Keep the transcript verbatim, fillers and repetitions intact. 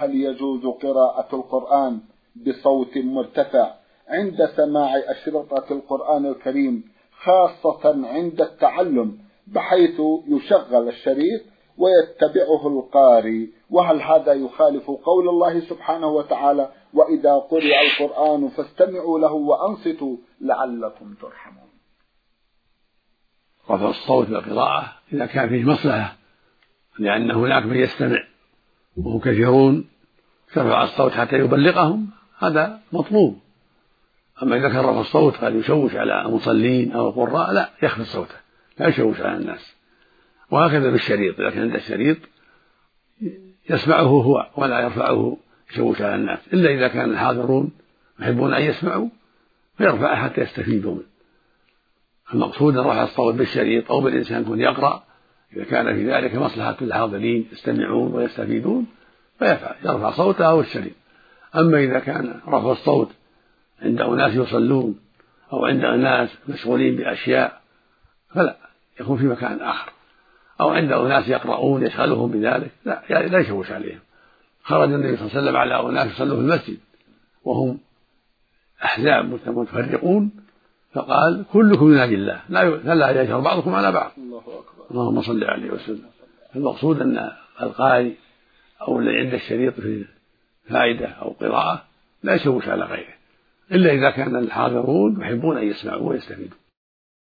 هل يجوز قراءة القرآن بصوت مرتفع عند سماع أشرطة القرآن الكريم، خاصة عند التعلم، بحيث يشغل الشريط ويتبعه القارئ؟ وهل هذا يخالف قول الله سبحانه وتعالى: وإذا قرئ القرآن فاستمعوا له وأنصتوا لعلكم ترحمون؟ رفع الصوت بالقراءة إذا كان فيه مصلحة، لأن هناك من يستمع وهم كثيرون، ترفع الصوت حتى يبلغهم، هذا مطلوب. أما إذا كان رفع الصوت قد يشوش على المصلين أو القراء، لا، يخفض صوته، لا يشوش على الناس. وهكذا بالشريط، إذا كان عند الشريط يسمعه هو ولا يرفعه يشوش على الناس، إلا إذا كان الحاضرون يحبون أن يسمعوا فيرفعه حتى يستفيدوا منه. المقصود أن رفع الصوت بالشريط أو بالإنسان يكون يقرأ، إذا كان في ذلك مصلحة الحاضرين يستمعون ويستفيدون فيفعل، يرفع صوته أو الشريط. أما إذا كان رفع الصوت عند أناس يصلون أو عند أناس مشغولين بأشياء فلا، يكون في مكان آخر، أو عند أناس يقرؤون يشغلهم بذلك، لا لا يشوش عليهم. خرج النبي صلى الله عليه وسلم على أناس يصلوا في المسجد وهم أحزاب متفرقون، فقال: كلكم يناجي الله، لا يجهر بعضكم على بعض. اللهم صل عليه وسلم. المقصود أن القارئ أو الذي عند الشريط في فائدة أو قراءة لا يشوش على غيره، إلا إذا كان الحاضرون يحبون أن يسمعوا ويستفيدوا.